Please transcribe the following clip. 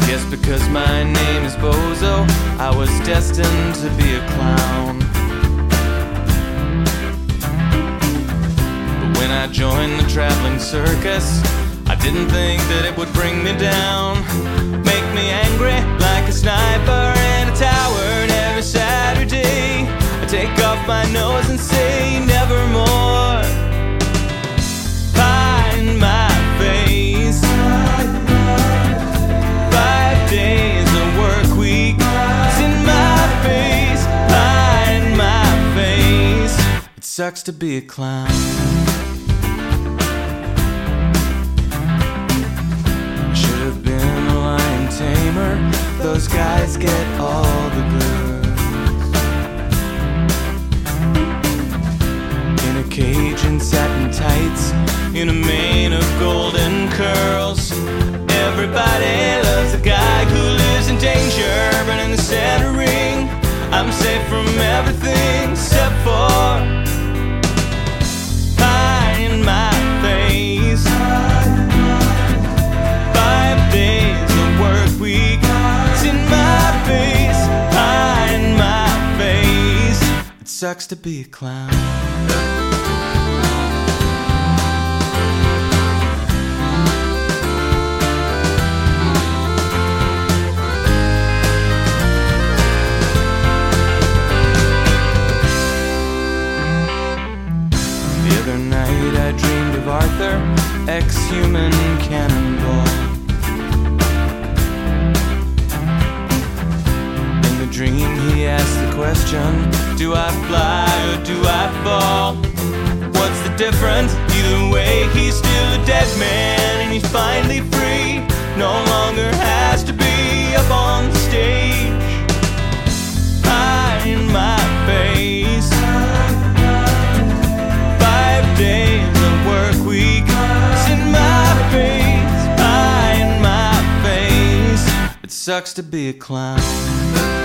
Guess because my name is Bozo, I was destined to be a clown. But when I joined the traveling circus, I didn't think that it would bring me down. Make me angry like a sniper in a tower. And every Saturday I take off my nose and say nevermore. Pie in my face. 5 days a work week. It's in my face. Pie in my face. It sucks to be a clown. Tamer, those guys get all the goods. In a cage in satin tights, in a mane of golden curls. Everybody loves a guy who lives in danger, but in the center ring, I'm safe from everything except for pie in my face. 5 days work week, it's in my face, pie in my face. It sucks to be a clown. The other night I dreamed of Arthur, ex-human cannonball. Dream, he asked the question, do I fly or do I fall? What's the difference? Either way, he's still a dead man, and he's finally free. No longer has to be up on the stage. Pie in my face. 5 days of work week. It's in my face. Pie in my face. It sucks to be a clown.